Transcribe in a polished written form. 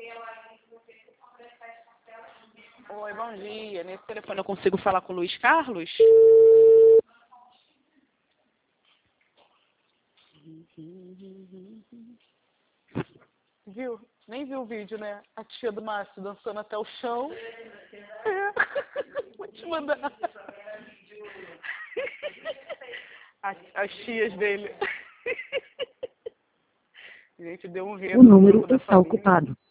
Oi, bom dia. Nesse telefone eu consigo falar com o Luiz Carlos? Viu? Nem viu o vídeo, né? A tia do Márcio dançando até o chão. É. Vou te mandar. As tias dele. Gente, deu um rei. O número está ocupado.